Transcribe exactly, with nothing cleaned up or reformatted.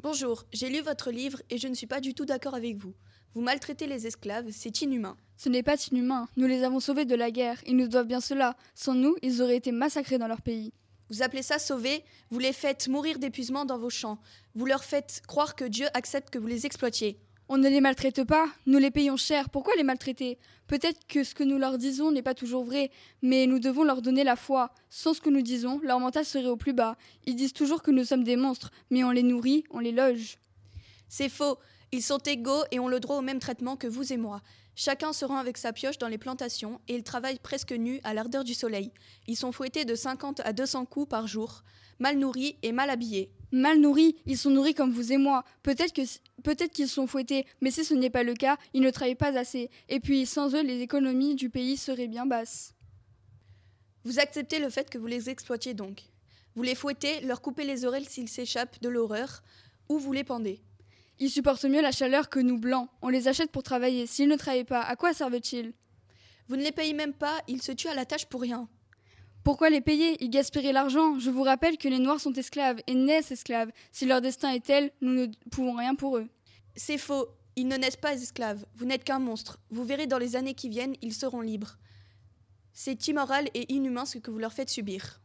Bonjour, j'ai lu votre livre et je ne suis pas du tout d'accord avec vous. Vous maltraitez les esclaves, c'est inhumain. Ce n'est pas inhumain, nous les avons sauvés de la guerre, ils nous doivent bien cela. Sans nous, ils auraient été massacrés dans leur pays. Vous appelez ça sauver? Vous les faites mourir d'épuisement dans vos champs. Vous leur faites croire que Dieu accepte que vous les exploitiez. On ne les maltraite pas, nous les payons cher, pourquoi les maltraiter? Peut-être que ce que nous leur disons n'est pas toujours vrai, mais nous devons leur donner la foi. Sans ce que nous disons, leur mental serait au plus bas. Ils disent toujours que nous sommes des monstres, mais on les nourrit, on les loge. C'est faux, ils sont égaux et ont le droit au même traitement que vous et moi. Chacun se rend avec sa pioche dans les plantations et ils travaillent presque nus à l'ardeur du soleil. Ils sont fouettés de cinquante à deux cents coups par jour, mal nourris et mal habillés. Mal nourris, ils sont nourris comme vous et moi. Peut-être que peut-être qu'ils sont fouettés, mais si ce n'est pas le cas, ils ne travaillent pas assez. Et puis, sans eux, les économies du pays seraient bien basses. Vous acceptez le fait que vous les exploitiez donc. Vous les fouettez, leur coupez les oreilles s'ils s'échappent de l'horreur, ou vous les pendez. Ils supportent mieux la chaleur que nous blancs. On les achète pour travailler. S'ils ne travaillent pas, à quoi servent-ils? Vous ne les payez même pas, ils se tuent à la tâche pour rien. Pourquoi les payer? Ils gaspillent l'argent. Je vous rappelle que les Noirs sont esclaves et naissent esclaves. Si leur destin est tel, nous ne pouvons rien pour eux. C'est faux, ils ne naissent pas esclaves. Vous n'êtes qu'un monstre. Vous verrez dans les années qui viennent, ils seront libres. C'est immoral et inhumain ce que vous leur faites subir.